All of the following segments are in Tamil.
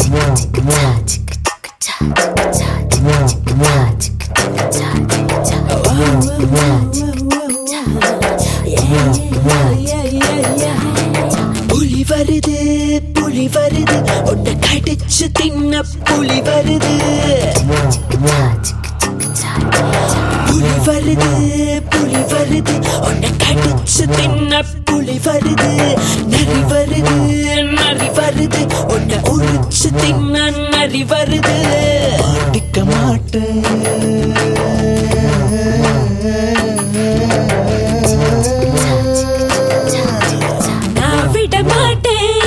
புலி வருது புலி வருது உன்னை கடிச்சு தின்ன புலி வருது புலி வருது புலி வருது உன்னை கடிச்சு தின்ன புலி வருது நரி வருது நரி வருது உன்னை உரிச்சு தின்ன நரி வருது மாட்டிக்க மாட்டேன் நான் விட மாட்டேன்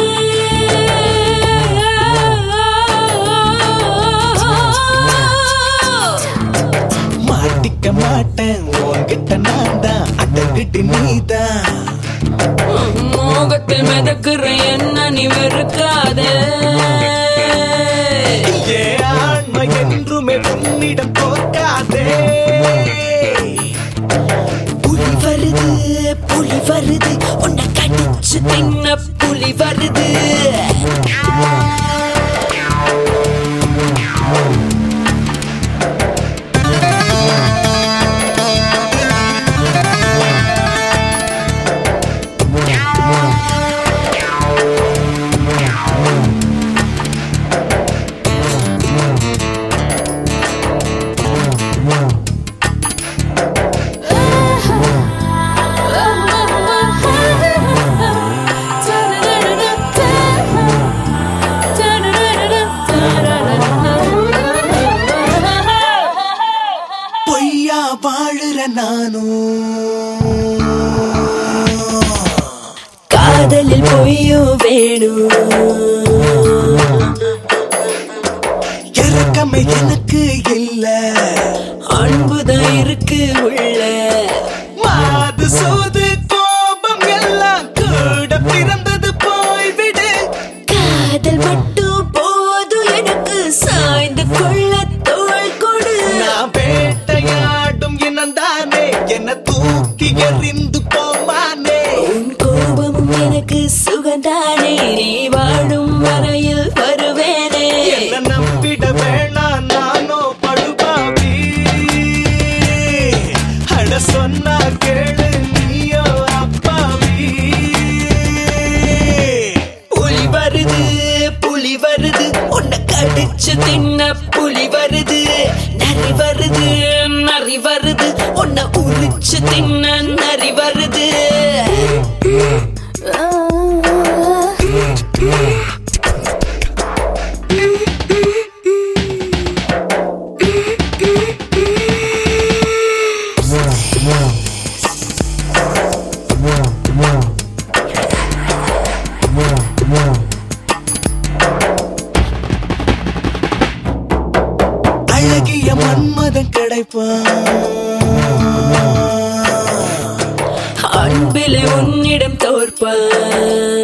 மாட்டிக்க மாட்டேன் உன்கிட்ட நான் தான் அடங்கிட்டு நீதான் மோகத்தில் மிதக்குற என்ன நீ வெறுக்காத ஆண்மை என்றுமே உன்னிடம் தோற்காதே புலி வருது உன்னை கடிச்சு தின்ன புலி வருது வாழுற நானும் காதலில் பொய்யும் வேணும் இறக்கமே எனக்கு இல்ல அன்புதான் இருக்கு உள்ள மாது சோது கோபம் எல்லாம் கூட பிறந்தது போய்விடு காதல் மட்டும் போதும் எனக்கு சாய்ந்து கொள்ள தோள் கொடு நான் வேட்டையாடும் இனந்தானே என்ன தூக்கி எறிந்து போமானே உன் கோபமும் எனக்கு சுகந்தானே நீ வாழும் வரையில் வருவேனே என்ன நம்பிட வேணாம் நானோ படுபாவி அட சொன்னா கேளு நீயோ அப்பாவி புலி வருது உன்னை கடிச்சு தின்ன புலி வருது நரி வருது நரி வருது உன்னை உரிச்சு தின்ன நரி வருது அழகிய மன்மதன் கிடைப்பான் அன்பிலே உன்னிடம் தோற்பான்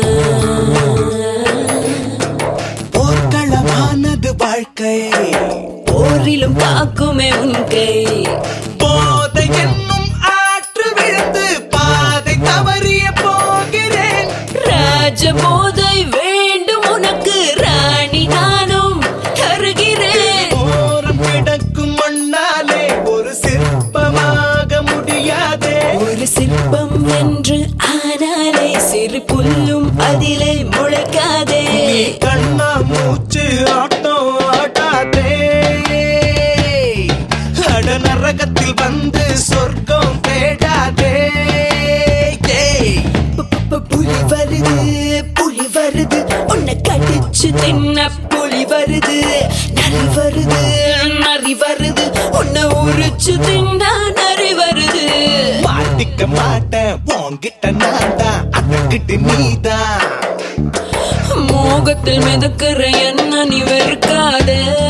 போர்க்களமானது வாழ்க்கை போரிலும் காக்குமே உன் கை போதை என்னும் ஆற்று விழுந்து பாதை தவறிய போகிறேன் ராஜ போதை வேண்டும் உனக்கு ராணி நானும் தருகிறேன் ஓரம் கிடக்கும் மண்ணாலே ஒரு சிற்பமாக முடியாதே ஒரு சிற்பம் என்று ஆனாலே சிறு புல்லும் அதிலே முளைக்காதே கண்ணா மூச்சு ஆட்டம் ஆட்டாதே அட நரகத்தில் வந்து சொர்க்கம் தேடாதே புலி வருது உன்னை கடிச்சு தின்ன புலி வருது நரி வருது உன்னை உரிச்சு தின்ன நரி வருது மாட்டிக்க மாட்டேன் உன்கிட்ட நான் தான் அடங்கிட்டு நீதான் மோகத்தில் மிதக்குற என்ன நீ வெறுக்காத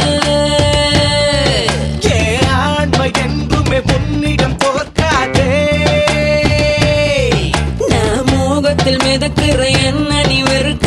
ஆண்மை என்றுமே உன்னிடம் தோற்காதே நான் மோகத்தில் மிதக்குற என்ன நீ வெறுக்க